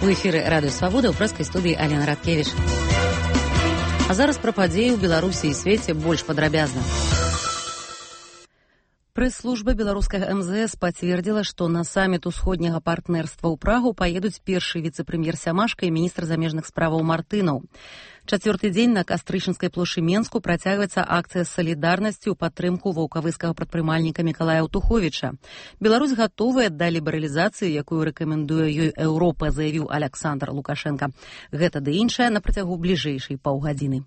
У эфіры радыё Свабода, ў прэскай студыі Алена Радкевіч. А зараз пра падзеі ў Беларусі і свеце больш падрабязна. Прэс-служба беларускага МЗС пацвердзіла, што на саміт усходняга партнерства ў Прагу паедуць першы віцэ-прэм'ер Сямашка і міністр замежных справаў Мартынаў. Чацвёрты дзень на Кастрычынскай плошчы Менску працягваецца акцыя салідарнасці ў падтрымку ваўкавыскага прадпрымальніка Мікалая Аўтуховіча. Беларусь гатовая да лібералізацыі, якую рэкамендуе ёй Еўропа, заявіў Аляксандр Лукашенка. Гэта ды іншае на працягу бліжэйшай паўгадзіны.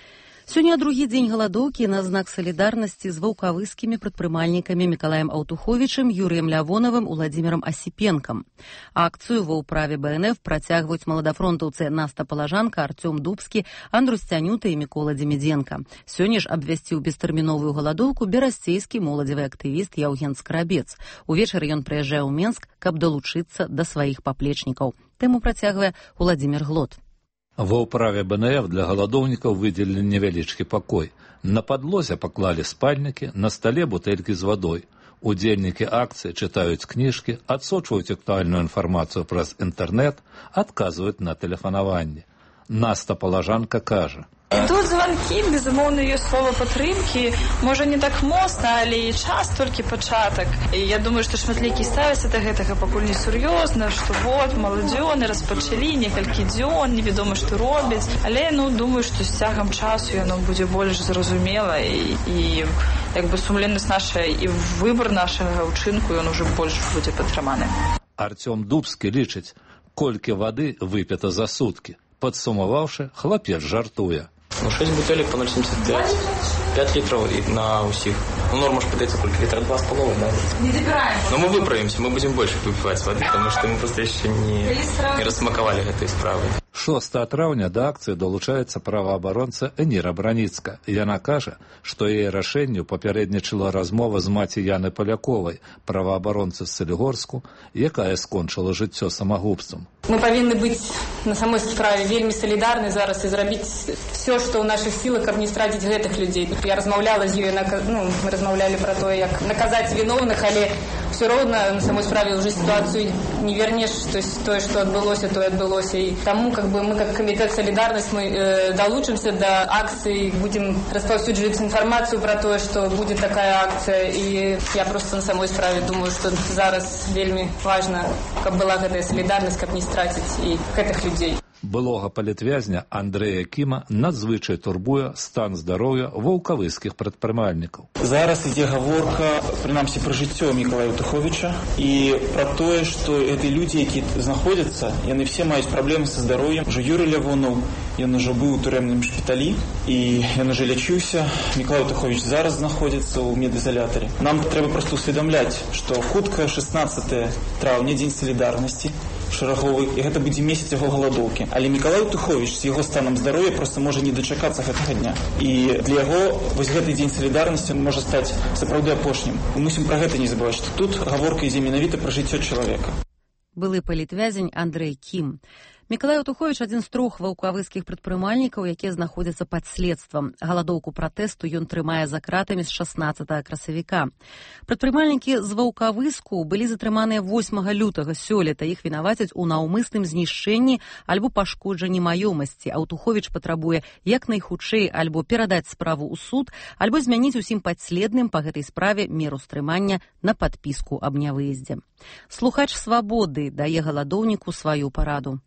Сёння другі дзень галадоўкі на знак салідарнасці з ваўкавыскімі прадпрымальнікамі Мікалаем Аўтуховічым, Юрыем Лявонавым, Уладзімірам Асіпенкам. Акцыю ва ўправе БНФ працягваюць маладафронтаўцы Наста Палажанка, Артём Дубскі, Андрус Цянюта і Мікола Дземідзенка. Сёння ж абвясціў бестэрміновую галадоўку берасцейскі моладзевы актывіст Яўген Скрабец. Увечары ён прыязджае ў Менск, каб далучыцца да сваіх паплечнікаў. Тэму працягвае Уладзімір Глот. Ва ўправе БНФ для галадоўнікаў выдзелілі невялічкі пакой. На падлозе паклалі спальнікі, на стале бутэлькі з вадой. Удзельнікі акцыі чытаюць кніжкі, адсочваюць актуальную інфармацыю праз інтэрнэт, адказваюць на тэлефанаванне. Наста Палажанка кажа: Тут званкі, безумоўна, ёсць слова падтрымкі, можа не так моцна, але і час толькі пачатак. І я думаю, што шматлікі ставяцца да гэтага пакуль не сур'ёзна, што вот, маладзёны распачалі некалькі дзён, невядома, што робяць. Але, думаю, што з цягам часу яно будзе больш зразумела і як бы сумленнасць наша і выбар нашага ўчынку, ён ужо больш будзе падтрыманы. Артём Дубскі лічыць, колькі вады выпіта за суткі. Падсумаваўшы, хлапец жартуе. 6 бутылек по 0,75, 5 литров на усих. Норма ж питается сколько? Литра 2,5, да? Не забираем. Но мы выправимся, мы будем больше выпивать воды, потому что мы просто еще не рассмаковали этой справы. 6 траўня да акцыі далучаецца праваабаронца Эніра Браніцка. Яна кажа, што яе рашэнню папярэднічала размова з маці Яны Паляковай, праваабаронцы з Салігорску, якая скончыла жыццё самагубствам. Мы павінны быць на самой справе вельмі салідарны зараз і зрабіць все, што ў нашых сілах, каб не страціць гэтых людзей. Я размаўляла з ёй, мы размаўлялі пра тое, як наказаць віновных, але все роўна на самой справе ўжо сітуацыю не вернеш, тое, што адбылося, тое адбылося. І таму мы как комитет «Солидарность» мы долучимся до акции, будем распаўсюджваць информацию про то, что будет такая акция. И я просто на самой справе думаю, что зараз вельмі важно, каб была гэтая солидарность, каб не страціць і гэтых людей. Былога палітвязня Андрэя Кіма надзвычай турбуе стан здароўя ваўкавыскіх прадпрымальнікаў. Зараз ідзе гаворка, прынамсі, пра жыццё Мікалая Аўтуховіча і пра тое, што гэтыя людзі, які знаходзяцца, яны все маюць праблемы са здароўем. Ужо Юрый Лявонаў, ён ужо быў у турэмным шпіталі і ён ужо лячыўся. Мікалай Аўтуховіч зараз знаходзіцца ў медызалятары. Нам трэба проста усведамляць, што хутка 16 траўня, дзень салідарнасці шараговы, і гэта будзе месяц яго галадоўкі. Але Мікалай Аўтуховіч з яго станам здароўя проста можа не дачакацца гэтага дня. І для яго вось гэты дзень салідарнасці можа стаць сапраўды апошнім. Мы мусім пра гэта не забываць, што тут гаворка ідзе менавіта пра жыццё чалавека. Былы палітвязень Андрэй Кім. Мікалай Аўтуховіч адзін з 3 ваўкавыскіх прадпрымальнікаў, якія знаходзяцца пад следствам. Галадоўку пратэсту ён трымае за кратамі з 16 красавіка. Прадпрымальнікі з ваўкавыску былі затрыманыя 8 лютага сёлета. Іх вінавацяць у наўмысным знішчэнні альбо пашкоджанні маёмасці. Аўтуховіч патрабуе як найхутчэй альбо перадаць справу ў суд, альбо змяніць усім падследным па гэтай справе меру стрымання на падпіску аб нявыездзе. Слухач Свабоды дае галадоўніку сваю параду.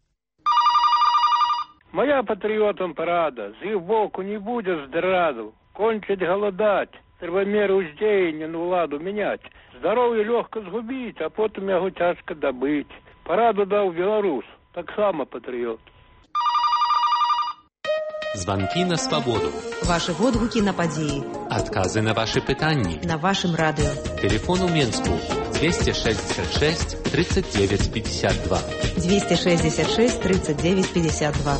Моя патрыётам парада, з іх боку не будзе здраду, кончыць галадаць, трэба меры ўздзеяння на ўладу мяняць, здароўе лёгка згубіць, а потым яго цяжка дабыць. Параду даў беларус, таксама патрыёт. Званкі на свабоду. Вашы водгукі на падзеі. Адказы на вашы пытанні. На вашым радыё. Телефон у Менску 266 39 52. 266 39 52.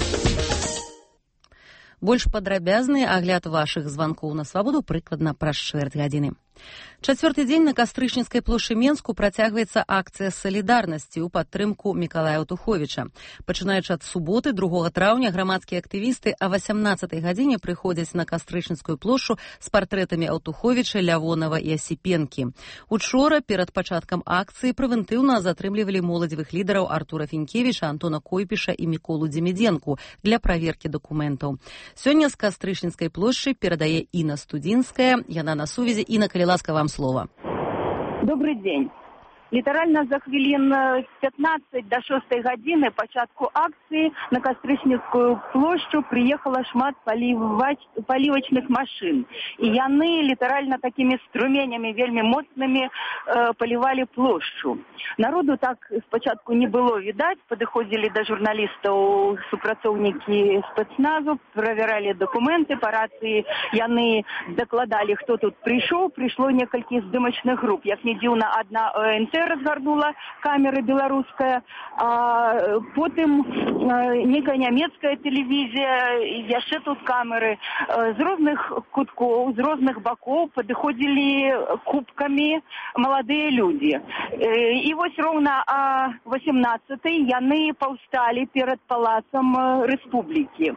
Больш падрабязны агляд вашых званкоў на свабоду прыкладна праз чвэрць гадзіны. Чацвёрты дзень на Кастрычніцкай плошчы Менску працягваецца акцыя салідарнасці ў падтрымку Мікалая Аўтуховіча. Пачынаючы ад суботы, 2 траўня, грамадскія актывісты о 18 гадзіне прыходзяць на Кастрычніцкую плошчу з партрэтамі Аўтуховіча, Лявонава і Асіпенкі. Учора, перад пачаткам акцыі, прэвентыўна затрымлівалі моладзевых лідараў Артура Фінкевіча, Антона Койпіша і Міколу Дземідзенку для праверкі дакументаў. Сёння з Кастрычніцкай плошчы перадае Інна Студзінская. Яна на сувязі. Інна, калі ласка, вам слово. Добрый день. Літаральна за хвілін 15 до 6 гадзіны пачатку акцыі на Кастрычніцкую плошчу прыехала шмат палівачных машын. І яны літаральна такімі струменямі вельмі моцнымі палівалі плошчу. Народу так спачатку не было відаць, падыходзілі да журналістаў супрацоўнікі спецназу, правяралі дакументы, па рацыі яны дакладалі, хто тут прыйшоў. Прыйшло некалькі здымачных груп. Як не дзіўна, адна ОНТ разгарнула камеры беларуская, а потым некая нямецкая тэлевізія, яшчэ тут камеры з розных куткоў, з розных бакоў падыходзілі кубкамі маладыя людзі. І вось роўна о 18-й яны паўсталі перад палацам Рэспублікі.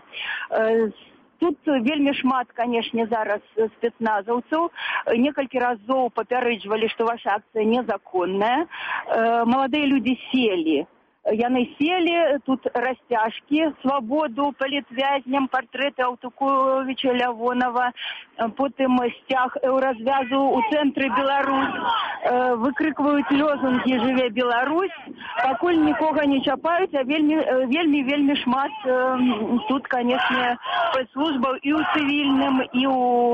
Тут вельмі шмат, канешне, зараз спецназаўцаў. Некалькі разоў папярэджвалі, што ваша акцыя незаконная. Маладыя людзі селі. Яны селі, тут расцяжкі, свабоду палітвязням, партрэты Аўтуховіча, Лявонава, потым сцяг еўразвязу ў цэнтры Беларусь, выкрыкваюць лозунгі «Жыве Беларусь», пакуль нікога не чапаюць, а вельмі шмат тут, канешне, спецслужбаў і ў цывільным, і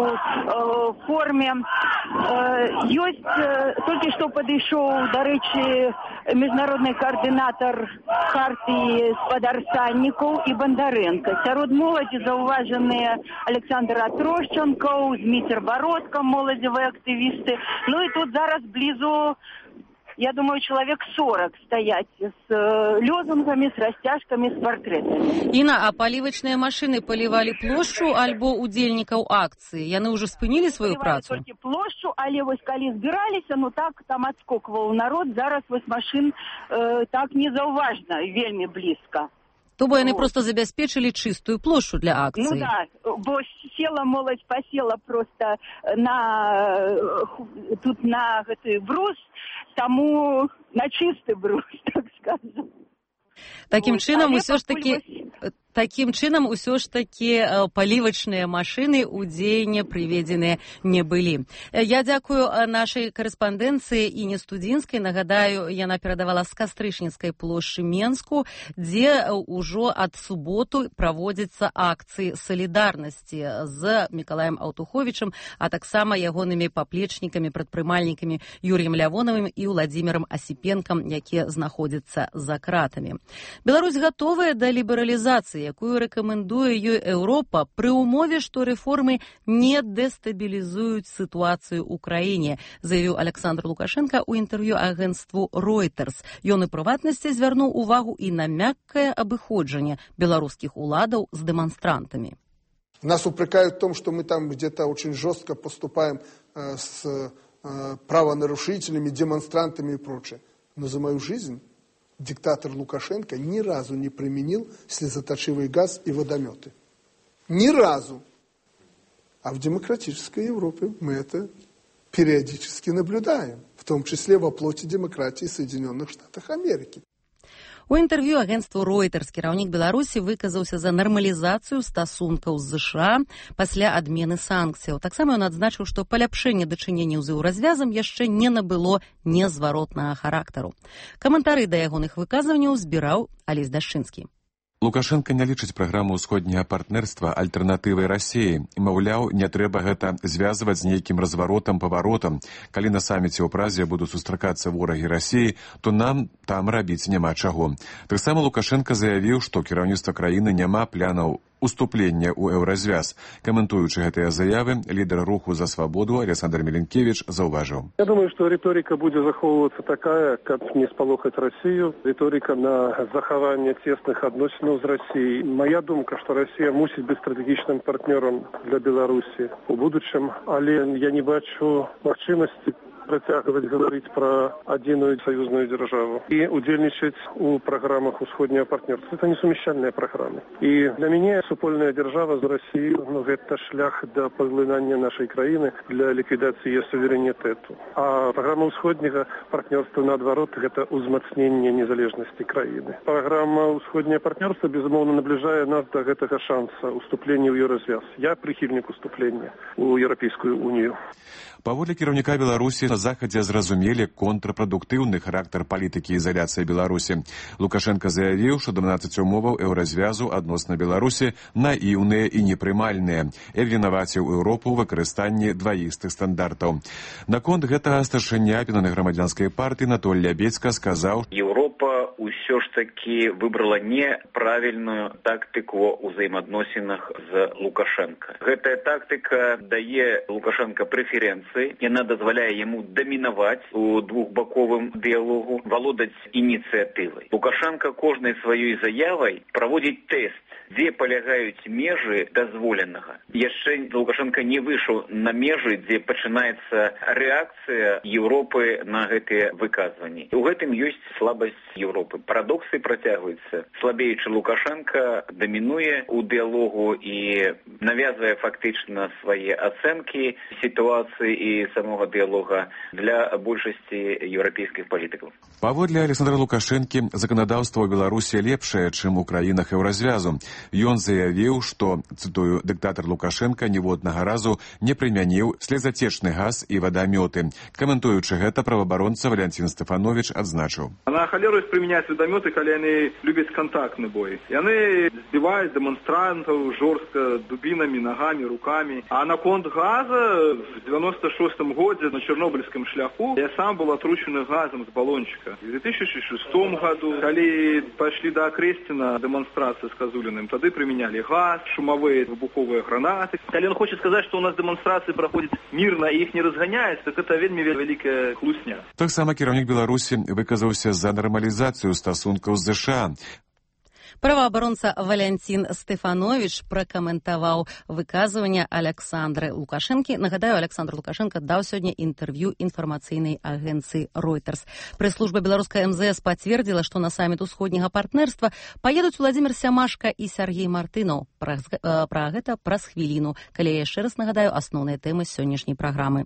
ў форме. Ёсць, толькі што падышоў, дарэчы, міжнародны координатор партии спадар Саннікаў і Бондаренко. Сярод моладзі заўважаныя Александр Атрощенков, Дмитр Бородко, моладзевыя актывісты. Ну і тут зараз близу, я думаю, человек 40 стоять с лозунгами, с растяжками, с портретами. Інна, а палівачныя машины палівалі плошчу альбо удзельнікаў акцыі? Яны ўжо спынілі сваю працу? Толькі плошчу, але вось калі збіраліся, ну так там адскокваў народ, зараз вось машин так незаўважна, вельмі блізка. То бо яны просто забяспечылі чыстую плошчу для акцыі. Ну да, бо села моладзь, пасела просто тут на гэты брус, таму на чысты брус, так скажем. Такім чынам усё ж такі палівачныя машыны ў дзеянне прыведзеныя не былі. Я дзякую нашай карэспандэнцыі Інне Студзінскай. Нагадаю, яна перадавала з Кастрычніцкай плошчы Менску, дзе ўжо ад суботу праводзяцца акцыі салідарнасці з Мікалаем Аўтуховічам, а таксама ягонымі паплечнікамі, прадпрымальнікамі Юрыем Лявонавым і Владзімірам Асіпенкам, якія знаходзяцца за кратамі. Беларусь гатовая да лібералізацыі, якую рэкамендуе ёй Еўропа, пры ўмове, што рэформы не дэстабілізуюць сітуацыю ў краіне, заявіў Александр Лукашенко ў інтэрв'ю агенцтву Reuters. Ён у прыватнасці звярнуў увагу і на мяккае абыходжанне беларускіх уладаў з дэманстрантамі. Нас упрекают в том, что мы там где-то очень жестко поступаем с правонарушителями, демонстрантами и прочее. Но за мою жизнь диктатор Лукашенко ни разу не применил слезоточивый газ и водометы. Ни разу. А в демократической Европе мы это периодически наблюдаем, в том числе во плоти демократии Соединенных Штатов Америки. У інтэрв'ю агенцтву Reuters кіраўнік Беларусі выказаўся за нармалізацыю стасункаў з ЗША пасля адмены санкцыяў. Таксама ён адзначыў, што паляпшэнне дачыненняў з еўразвязам яшчэ не набыло незваротнага характару. Каментары да ягоных выказванняў збіраў Алесь Дашчынскі. Лукашенко не лічыць праграму ўсходняга партнерства альтэрнатывай Расіі. Маўляў, не трэба гэта звязваць з нейкім разваротам-паваротам. Калі на саміце ў Празе будуць сустракацца ворагі Расіі, то нам там рабіць няма чаго. Таксама Лукашенко заявіў, што кіраўніцтва краіны няма планаў уступлення ў еўразвяз. Каментуючы гэтыя заявы, лідар руху за свабоду Александр Меленкевич заўважыў. Я думаю, что риторика будет заховываться такая, как не сполохать Россию. Риторика на захование тесных отношений с Россией. Моя думка, что Россия мусит быть стратегичным партнером для Беларуси в будущем, але я не бачу возможности працягваць говорить про адзіную союзную державу и удзельнічаць у программах усходняго партнерства. Это несумяшчальныя программы. И для меня супольная держава з Россией, это шлях до поглынання нашей краины для ликвидации ее суверенитету. А программа усходняго партнерства, наоборот, это узмацнение незалежности краины. Программа усходняго партнерства, безумовно, наближае нас до гэтага шанса уступления в Еўразвяз. Я прихильник уступления у Европейскую унию. Паводле кіраўніка Беларусі, на захадзе зразумелі контрпрадуктыўны характар палітыкі ізаляцыі Беларусі. Лукашенко заявіў, што 12 умоваў еўразвязу адносна Беларусі наіўныя і непрымальныя, і абвінаваціў Еўропу ў выкарыстанні дваістых стандартаў. Наконт гэтага старшыня аб'яднанай грамадзянскай партыі Анатоль Лябедзька сказаў: Еўропа ўсё ж такі выбрала неправільную тактыку ў ўзаемаадносінах з Лукашенко. Гэтая тактыка дае Лукашенко преференцыі, яна дазваляе яму дамінаваць у двухбаковым дыялогу, валодаць ініцыятывай. Лукашенко кожнай сваёй заявай праводзіць тэст, дзе палягаюць межы дазволенага. Яшчэ Лукашенко не выйшаў на межы, дзе пачынаецца рэакцыя Еўропы на гэтыя выказванні. У гэтым ёсць слабасць Еўропы. Парадоксы працягваюцца. Слабеючы Лукашенко дамінуе у дыялогу і навязвае фактычна свае ацэнкі сітуацыі і самога дыялога для большасці еўрапейскіх палітыкаў. Паводле Александра Лукашэнкі, заканадаўства ў Беларусі лепшае, чым у краінах еўразвязу. Ён заявіў, што, цытую, дыктатар Лукашенко ніводнага разу не прымяніў слезацечны газ і вадамёты. Каментуючы гэта, праваабаронца Валянцін Стэфановіч адзначыў: На халеру іх прымяняць вадамёты, калі яны любяць кантактны бой. Яны збіваюць дэманстрантаў жорстка дубінамі, нагамі, рукамі. А наконт газа в 96-м годзе на Чорнобыльскім шляху я сам был отручены газом з балончика. В 2006 году, калі пайшлі да Акрэсціна дэманстрацыі з Казуліным, тады прымянялі газ, шумовые выбуховыя гранаты. Калі он хочет сказать, что у нас дэманстрацыі праходзяць мірна і іх не разганяюць, так это вельмі вялікая хлусня. Таксама кіраўнік Беларусі выказаўся за нармалізацыю стасункаў з ЗША. Праваабаронца Валянцін Стэфановіч пракаментаваў выказванне Александры Лукашэнкі. Нагадаю, Александр Лукашенко даў сёння інтэрв'ю інфармацыйнай агенцыі Reuters. Прэс-служба беларускай МЗС пацвердзіла, што на саміт усходняга партнерства паедуць Владзімір Сямашка і Сяргей Мартынаў. Пра гэта праз хвіліну, калі я яшчэ раз нагадаю асноўныя тэмы сённяшняй праграмы.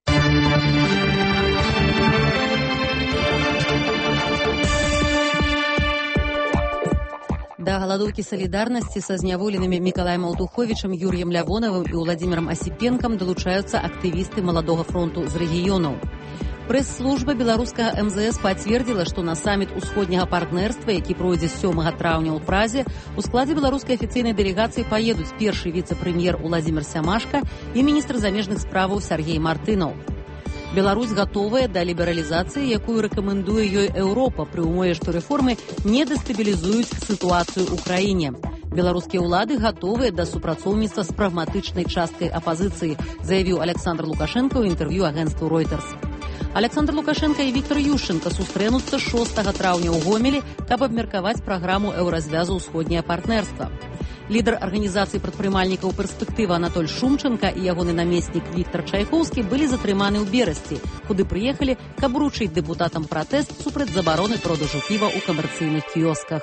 Да галадоўкі салідарнасці са зняволенымі Мікалаем Алтуховічам, Юр'ем Лявонавым і Владзімірам Асіпенкам далучаюцца актывісты Маладога фронту з рэгіёнаў. Прэс-служба беларускага МЗС пацвердзіла, што на саміт усходняга партнерства, які пройдзе 7 траўня ў Празе, у складзе беларускай афіцыйнай дэлегацыі паедуць першы віцэ-прэм'ер Владзімір Сямашка і міністр замежных справаў Сяргей Мартынаў. Беларусь гатовая да лібералізацыі, якую рэкамендуе ёй Еўропа, пры ўмове, што рэформы не дэстабілізуюць сітуацыю ў краіне. Беларускія ўлады гатовыя да супрацоўніцтва з прагматычнай часткай апазіцыі, заявіў Александр Лукашенко ў інтэрв'ю агенцтву Reuters. Александр Лукашенко і Віктор Ющенко сустрэнуцца 6 траўня ў Гомелі, каб абмеркаваць праграму еўразвязу ўсходняе партнерства. Лідар арганізацыі прадпрымальнікаў «Перспектыва» Анатоль Шумченко і ягоны намеснік Віктор Чайкоўскі былі затрыманы ў Берасці, куды прыехалі, каб уручыць дэпутатам пратэст супраць забароны продажу піва ў камерцыйных кіёсках.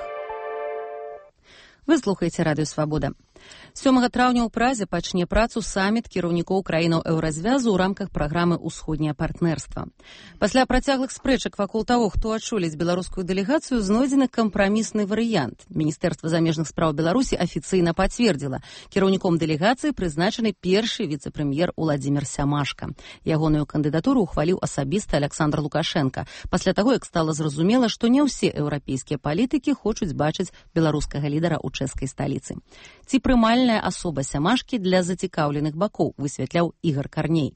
Вы слухаеце Радыё Свабода. 7 траўня ў Празе пачне працу саміт кіраўнікоў краінаў еўразвязу ў рамках праграмы «Усходняе партнерства». Пасля працяглых спрэчак вакол таго, хто ачоліць беларускую дэлегацыю, знойдзены кампрамісны варыянт. Міністэрства замежных спраў Беларусі афіцыйна пацвердзіла. Кіраўніком дэлегацыі прызначаны першы віцэ-прэм'ер Владзімір Сямашка. Ягоную кандыдатуру ухваліў асабіста Александр Лукашенко. Пасля таго, як стала зразумела, што не ўсе еўрапейскія палітыкі хочуць бачыць беларускага лідара ў чэшскай сталіцы. Ці прымальная асоба Сямашкі для зацікаўленых бакоў, высвятляў Ігор Карней.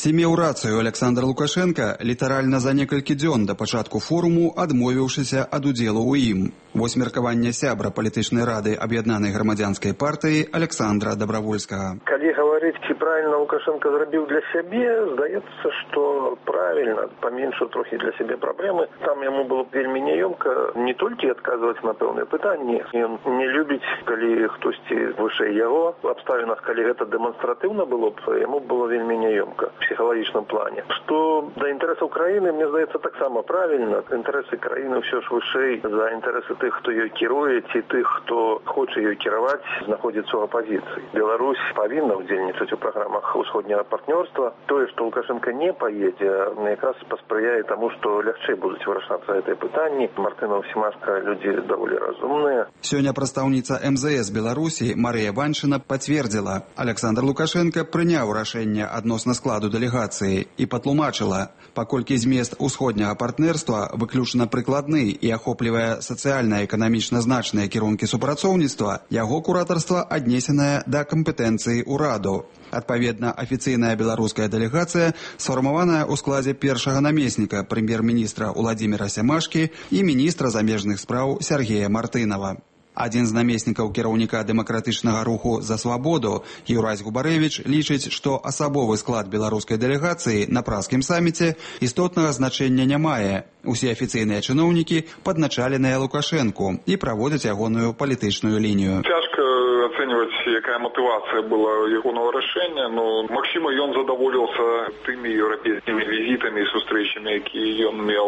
Ці меў рацыю Александр Лукашенко літаральна за некалькі дзён да пачатку форуму, адмовіўшыся ад удзелу ў ім. Вось меркаванне сябра палітычнай рады аб'яднанай грамадзянскай партыі Александра Добровольскага. Калі гаварыць, ці правільна Лукашенко зрабіў для сябе, здаецца, што правільна, паменшыў трохі для сябе праблемы. Там яму было вельмі няёмка не толькі адказваць на пэўныя пытанні. Ён не любіць, калі хтосьці вышэй яго. В абставінах, калі гэта дэманстратыўна было б, яму было вельмі няёмка в псіхалагічным плане. Што да інтарэсаў краіны, мне здаецца, таксама правільна. Інтарэсы краіны ўсё ж вышэй за інтарэсы тых, хто ёй кіруе, ці тых, хто хоча ёй кіраваць, знаходзіцца ў апазіцыі. Беларусь павінна ўдзельнічаць у праграмах усходняга партнёрства. Тое, што Лукашенко не паедзе, якраз паспрыяе таму, што лягчэй будуць вырашацца гэтыя пытанні. Мартынаў, Семашка людзі даволі разумныя. Сёння прадстаўніца МЗС Беларусі Марыя Ваншына пацвердзіла, Александр Лукашенко прыняў рашэнне адносна складу дэлегацыі і патлумачыла, паколькі змест усходняга партнерства выключна прыкладны і ахоплівае сацыяльна-эканамічна значныя кірункі супрацоўніцтва, яго куратарства аднесенае да кампетэнцыі ўраду. Адпаведна, афіцыйная беларуская дэлегацыя сфармаваная ў складзе першага намесніка прэм'ер-міністра Уладзіміра Сямашкі і міністра замежных спраў Сергея Мартынова. Адзін з намеснікаў кіраўніка дэмакратычнага руху «За свабоду» Юрась Губарэвіч лічыць, што асабовы склад беларускай дэлегацыі на празкім саміце істотнага значэння не мае. Усе афіцыйныя чыноўнікі падначаленыя Лукашэнку і праводзяць ягоную палітычную лінію. Цяжка ацэньваць, якая матывацыя была ягонага рашэння, но магчыма, ён задаволіўся тымі еўрапейскімі візітамі і сустрэчамі, якія ён меў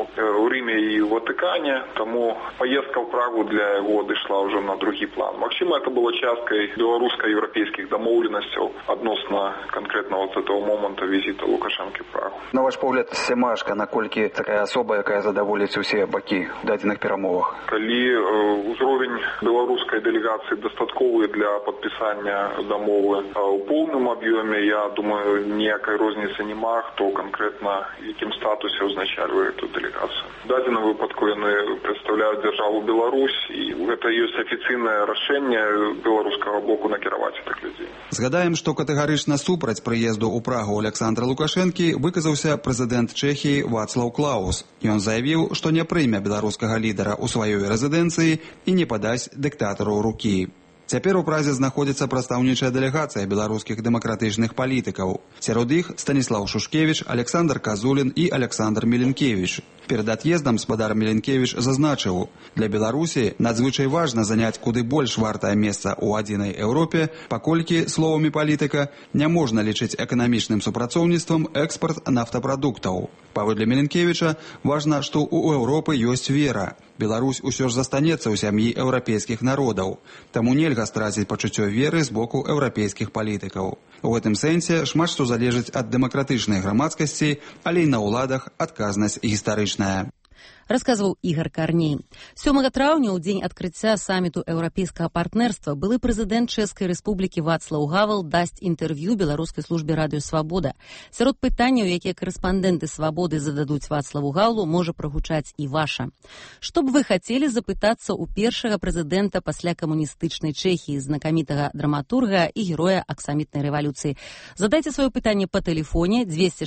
у Рыме і ў Ватыкане, таму паездка ў Прагу для яго дышла ўжо на другі план. Магчыма, это было часткай беларуска-еўрапейскіх дамоўленасцяў адносна канкрэтна вот этого момента візіта Лукашэнкі в Прагу. На ваш погляд, Семашка, наколькі такая асоба, якая задаволіць усе бакі ў дадзеных перамовах? Калі ўзровень беларускай дэлегацыі дастатковы для падпісання дамовы ў поўным аб'ёме, я думаю, ніякай розніцы няма, хто канкрэтна якім статусе ўзначальвае эту дэлегацыю. В дадзеным выпадку яны прадстаўляюць дзяржаву Беларусь, і гэта ёсць афіцыйнае рашэнне беларускага боку накіраваць гэтых людзей. Згадаем, што катэгарычна супраць прыезду ў Прагу Александра Лукашэнкі выказаўся прэзідэнт Чэхіі Вацлаў Клаус. Ён заявіў, што не прыме беларускага лідара ў сваёй рэзідэнцыі і не падасць дыктатару рукі. Цяпер у Празе знаходзіцца прадстаўнічая дэлегацыя беларускіх дэмакратычных палітыкаў. Сярод іх Станіслаў Шушкевіч, Александр Казулін і Александр Меленкевіч. Перад ад'ездам спадар Меленкевіч зазначыў, для Беларусі надзвычай важна заняць куды больш вартае месца ў адзінай Еўропе, паколькі, словамі палітыка, не можна лічыць эканамічным супрацоўніцтвам экспарт нафтапрадуктаў. Паводле Меленкевіча, важна, што ў Еўропы ёсць вера. Беларусь усё ж застанецца ў сям'і еўрапейскіх народаў, таму нельга страціць пачуццё веры з боку еўрапейскіх палітыкаў. У гэтым сэнсе шмат што залежыць ад дэмакратычнай грамадскасці, але і на ўладах адказнасць гістарычная. Расказваў Ігор Карней. 7 траўня, у дзень адкрыцця саміту еўрапейскага партнерства, былы прэзідэнт Чэшскай рэспублікі Вацлаў Гавел дасць інтэрв'ю беларускай службе радыё «Свабода». Сярод пытанняў, якія корэспандэнты «Свабоды» зададуць Вацлаву Гавелу, можа прагучаць і ваша. Што б вы хацелі запытацца ў першага прэзідэнта пасля камуністычнай Чэхіі, знакамітага драматурга і героя аксамітнай рэвалюцыі? Задайце сваё пытанне па тэлефоне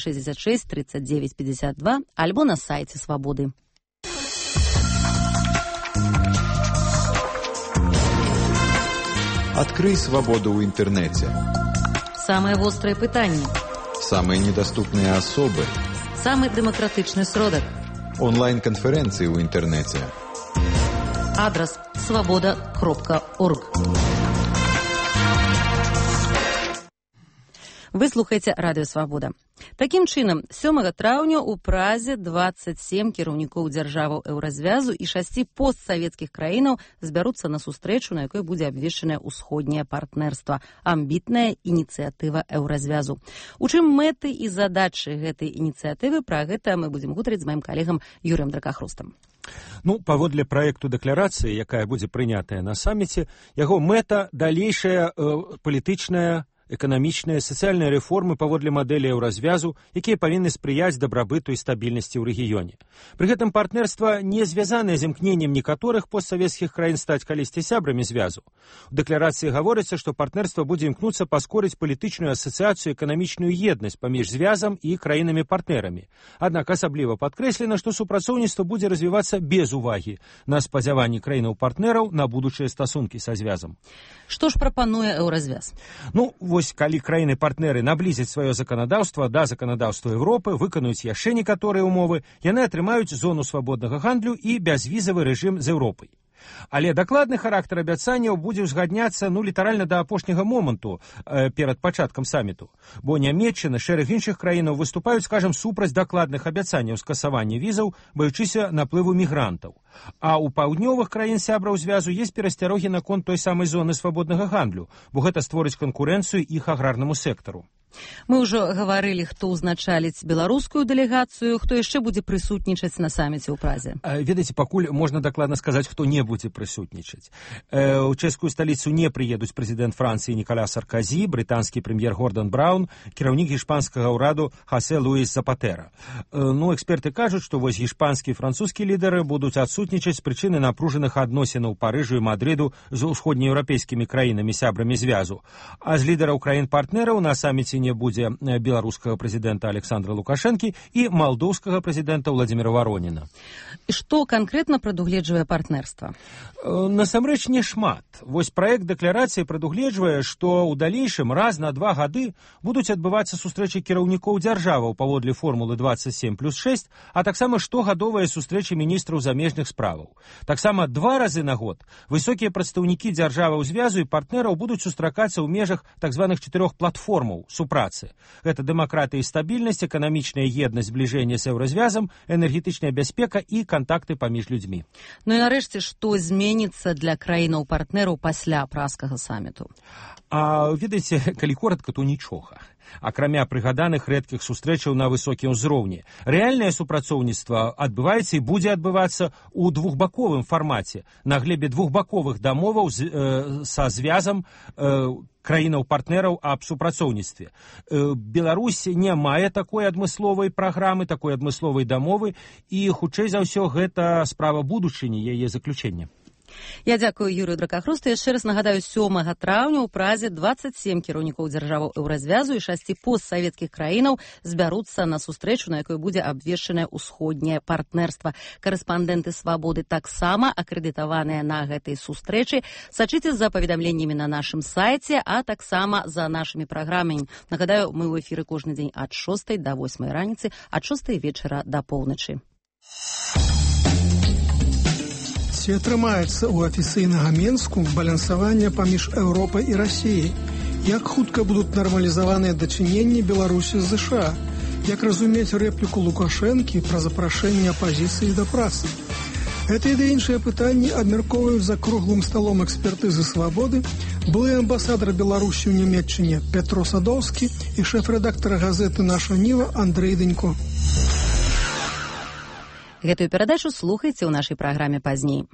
266 39 52 альбо на сайце «Свабоды». Открой свободу в интернете. Самые острые пытания. Самые недоступные особы. Самый демократичный сродок. Онлайн-конференции в интернете. Адрес svoboda.org. Вы слухаеце радыё «Свабода». Такім чынам, 7 траўня ў Празе 27 кіраўнікоў дзяржаваў еўразвязу і 6 постсавецкіх краінаў збяруцца на сустрэчу, на якой будзе абвешчанае ўсходняе партнерства, амбітная ініцыятыва еўразвязу. У чым мэты і задачы гэтай ініцыятывы, пра гэта мы будзем гутарыць з маім калегам Юрыем Дракахрустам. Паводле праекту дэкларацыі, якая будзе прынятая на саміце, яго мэта далейшая палітычная эканамічныя, сацыяльныя рэформы паводле мадэлі еўразвязу, якія павінны спрыяць дабрабыту і стабільнасці ў рэгіёне. Пры гэтым партнерства не звязанае з імкненнем некаторых постсавецкіх краін стаць калісьці сябрамі звязу. У дэкларацыі гаворыцца, што партнерства будзе імкнуцца паскорыць палітычную асацыяцыю, эканамічную еднасць паміж звязам і краінамі-партнерамі. Аднак асабліва падкрэслена, што супрацоўніцтва будзе развівацца без увагі на спадзяванні краінаў-партнераў на будучыя стасункі са звязам. Што ж прапануе еўразвяз? Вось калі краіны-партнеры наблізяць сваё заканадаўства да заканадаўства Еўропы, выканаюць яшчэ некаторыя умовы, яны атрымаюць зону свабоднага гандлю і бязвізавы рэжым з Еўропай. Але дакладны характар абяцанняў будзе ўзгадняцца літаральна да апошняга моманту перад пачаткам саміту. Бо Нямецчына, шэраг іншых краінаў выступаюць, скажам, супраць дакладных абяцанняў скасавання візаў, баючыся наплыву мігрантаў. А ў паўднёвых краін сябраў звязу ёсць перасцярогі наконт той самай зоны свабоднага гандлю, бо гэта створыць канкурэнцыю іх аграрнаму сектару. Мы ўжо гаварылі, хто ўзначаліць беларускую дэлегацыю, хто яшчэ будзе прысутнічаць на саміце ў Празе. Ведаеце, пакуль можна дакладна сказаць, хто не будзе прысутнічаць. У чэшскую сталіцу не прыедуць прэзідэнт Францыі Ніколя Сарказі, брытанскі прэм'ер Гордон Браўн, кіраўнік гішпанскага ўраду Хосе Луіс Запатэра. Эксперты кажуць, што вось гішпанскі і французскі лідары будуць адсутнічаць з прычыны напружаных адносінаў Парыжу і Мадрыду з усходнееўрапейскімі краінамі сябрамі звязу. А з лідараў краін-партнераў на саміце не будзе беларускага прэзідэнта Александра Лукашэнкі і малдоўскага прэзідэнта Владзіміра Вароніна. Што канкрэтна прадугледжвае партнерства? Насамрэч не шмат. Вось праект дэкларацыі прадугледжвае, што ў далейшым раз на 2 гады будуць адбывацца сустрэчы кіраўнікоў дзяржаваў паводле формулы 27+6, а таксама штогадовыя сустрэчы міністраў замежных справаў. Таксама 2 разы на год высокія прадстаўнікі дзяржаваў звязу і партнераў будуць сустракацца ў межах так званых 4 платформаў супрацы. Гэта дэмакратыя і стабільнасць, эканамічная еднасць, збліжэнне з еўразвязам, энергетычная бяспека і кантакты паміж людзьмі. І нарэшце, што зменіцца для краінаў-партнераў пасля празкага саміту? Ведаеце, калі коротка, то нічога. Акрамя прыгаданых рэдкіх сустрэчаў на высокім узроўні. Рэальнае супрацоўніцтва адбываецца і будзе адбывацца ў двухбаковым фармаце, на глебе двухбаковых дамоваў са звязам краінаў-партнераў аб супрацоўніцтве. Беларусь не мае такой адмысловай праграмы, такой адмысловай дамовы, і, хутчэй за ўсё, гэта справа будучыні, яе заключэння. Я дзякую Юрыю Дракахрусту. Яшчэ раз нагадаю, 7 траўня ў Празе 27 кіраўнікоў дзяржаваў еўразвязу і 6 постсавецкіх краінаў збяруцца на сустрэчу, на якой будзе абвешчанае ўсходняе партнерства. Карэспандэнты Свабоды таксама акрэдытаваныя на гэтай сустрэчы. Сачыце за паведамленнямі на нашым сайце, а таксама за нашымі праграмамі. Нагадаю, мы ў эфіры кожны дзень ад 6 до 8 раніцы, ад 6 вечара до поўначы. Ці атрымаецца ў афіцыйнага Менску балансаванне паміж Еўропай і Расіяй? Як хутка будуць нармалізаваныя дачыненні Беларусі з ЗША? Як разумець рэпліку Лукашэнкі пра запрашэнне апазіцыі да працы? Гэта і іншыя пытанні абмяркоўваюць за круглым сталом экспертызы Свабоды былы амбасадар Беларусі ў Нямецчыне Петро Садоўскі і шэф-рэдактар газеты «Наша Ніва» Андрэй Дэнько. Гэтую перадачу слухайце ў нашай праграме пазней.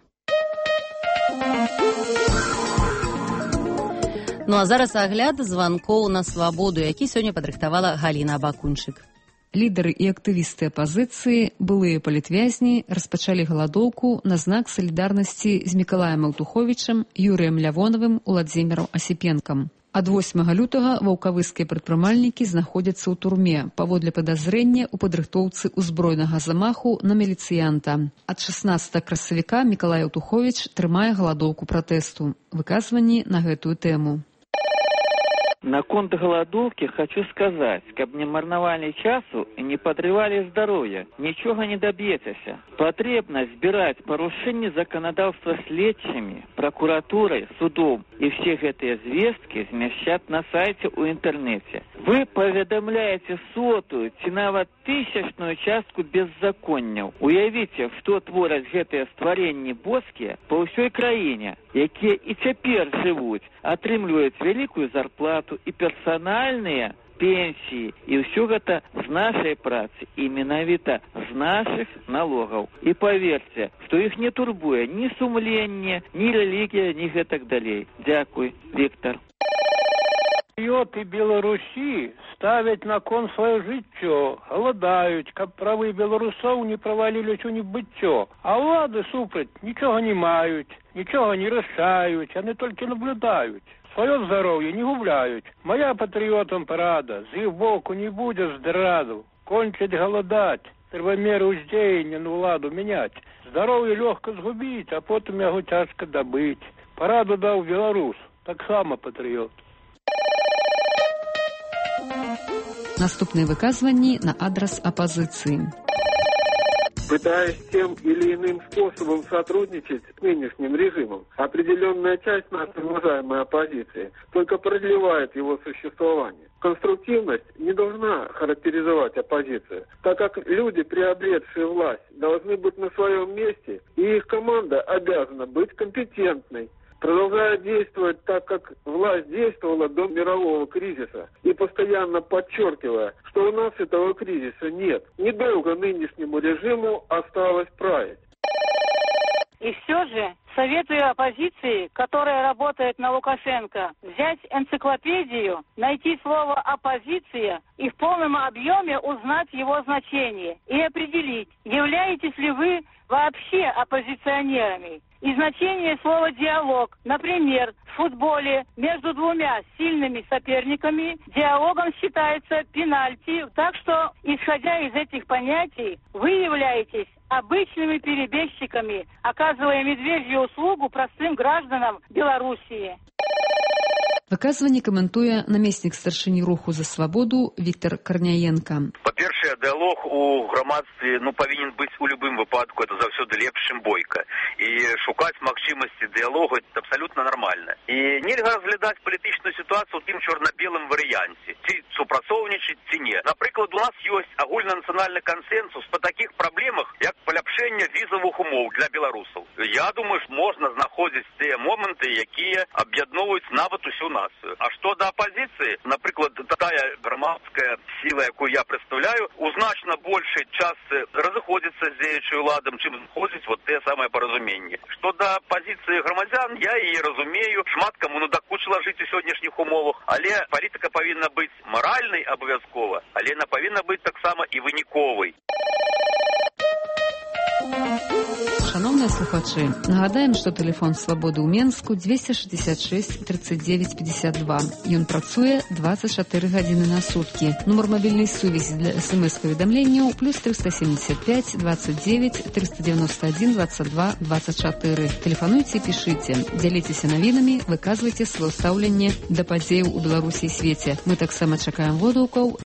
А зараз агляд званкоў на Свабоду, які сёння падрыхтавала Галіна Абакунчык. Лідары і актывісты апазіцыі, былыя палітвязні, распачалі галадоўку на знак салідарнасці з Мікалаем Аўтуховічам, Юрыем Лявонавым, Уладзімірам Асіпенкам. Ад 8 лютага ваўкавыскія прадпрымальнікі знаходзяцца ў турме паводле падазрення ў падрыхтоўцы ўзброенага замаху на міліцыянта. Ад 16 красавіка Мікалай Аўтуховіч трымае галадоўку пратэсту. Выказванні на гэтую тэму. Наконт голодовки хочу сказать, каб не марнавали часу и не подрывали здоровье, ничего не добьетесь. Потребно сбирать порушение законодавства следчими, прокуратурой, судом и все эти звестки змещать на сайте у интернете. Вы поведомляете 100-ю, ці нават 1000-ную частку беззаконняў. Уявіце, што твораць гэтыя стваренні боскія па ўсёй краіне, якія і цяпер жывуць, атрымліваюць вялікую зарплату і персанальныя пенсии. И все это с нашей працы, и менавіта з наших налогов. И поверьте, что их не турбуе ни сумление, ни религия, ни гэтак далей. Дякуй, Виктор. Патріоты Беларусі ставяць на кон сваё жыццё, галадаюць, каб правы беларусоў не праваліліся ў небыццё. А ўлады супраць нічога не маюць, нічога не рашаюць, яны толькі наблюдаюць. Сваё здароўе не губляюць. Моя патрыётам парада, з іх боку не будзе здраду. Кончаць галадаць, трэба меры ўздзеяння на ўладу мяняць. Здароўе лёгка згубіць, а потым яго цяжка дабыць. Параду даў беларус, таксама патрыёт. Наступныя выказванні на адрес оппозиции. Пытаясь тем или иным способом сотрудничать с нынешним режимом, определенная часть нашей уважаемой оппозиции только продлевает его существование. Конструктивность не должна характеризовать оппозицию, так как люди, приобретшие власть, должны быть на своем месте, и их команда обязана быть компетентной, продолжая действовать так, как власть действовала до мирового кризиса, и постоянно подчеркивая, что у нас этого кризиса нет. Недолго нынешнему режиму осталось править. И все же советую оппозиции, которая работает на Лукашенко, взять энциклопедию, найти слово «оппозиция» и в полном объеме узнать его значение и определить, являетесь ли вы вообще оппозиционерами. И значение слова «диалог». Например, в футболе между двумя сильными соперниками диалогом считается пенальти. Так что, исходя из этих понятий, вы являетесь обычными перебежчиками, оказывая медвежью услугу простым гражданам Белоруссии. Выказванне каментуе намеснік старшыні руху за свабоду Віктор Карняенко. Па-першае, дыалог у грамадстве павінен быць у любым выпадку, это заўсёды лепш, чым бойка. І шукаць магчымасці дыалогу это абсалютна нармальна. І нельга разглядаць палітычную сітуацыю ў тым чорна-белым варыянце. Ці супрацоўнічаць, ці не. Напрыклад, у нас ёсць агульнанацыянальны кансенсус па такіх праблемах, як паляпшэнне візавых умоў для беларусаў. Я думаю, можна знаходзіць тыя моманты, якія аб'ядноўваюць нават усю нацыю. А што да апозіцыі, напрыклад, тая грамадская сіла, якую я прадстаўляю, у значна большай частцы разыходзіцца з дзеючай уладам, чым знаходзіць вот тыя самыя паразуменні. Што да пазіцыі грамадзян, я яе разумею, шмат каму надакучыла жыць у сённяшніх умовах, але палітыка павінна быць маральнай абавязкова, але яна павінна быць таксама і выніковай. Шановныя слухачы, нагадаем, што тэлефон свабоды ў Менску 266 39 52. Ён працуе 24 гадзіны на суткі. Нумар мабільнай сувязі для смс-паведамленняў плюс 375 29 391 22 24. Тэлефануйце і пішыце. Дзяліцеся навінамі, выказвайце сваё стаўленне да падзеяў у Беларусі і свеце. Мы таксама чакаем водгукаў